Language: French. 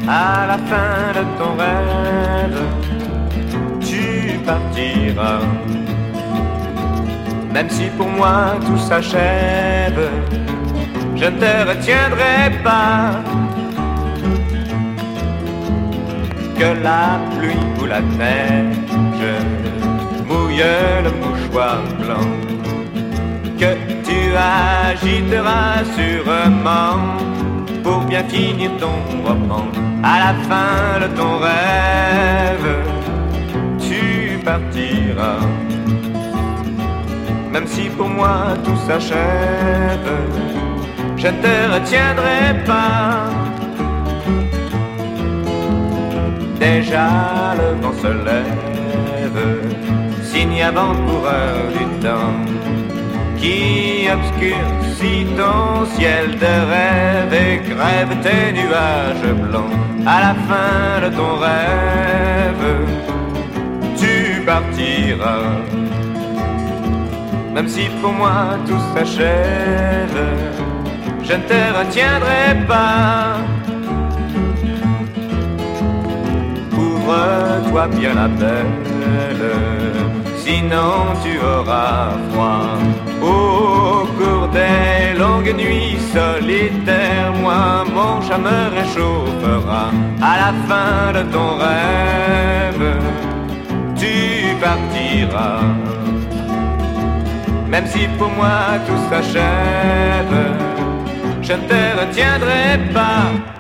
À la fin de ton rêve, tu partiras. Même si pour moi tout s'achève, je ne te retiendrai pas. Que la pluie ou la neige mouille le mouchoir blanc, que tu agiteras sûrement pour bien finir ton roman. À la fin de ton rêve, tu partiras. Même si pour moi tout s'achève, je ne te retiendrai pas. Déjà le vent se lève, signe avant-coureur du temps, qui obscurcit ton ciel de rêve et crève tes nuages blancs. À la fin de ton rêve, tu partiras. Même si pour moi tout s'achève, je ne te retiendrai pas. Ouvre-toi bien la belle, sinon tu auras froid. Au cours des longues nuits solitaires, moi mon chat me réchauffera. À la fin de ton rêve, tu partiras. Même si pour moi tout s'achève, je ne te retiendrai pas.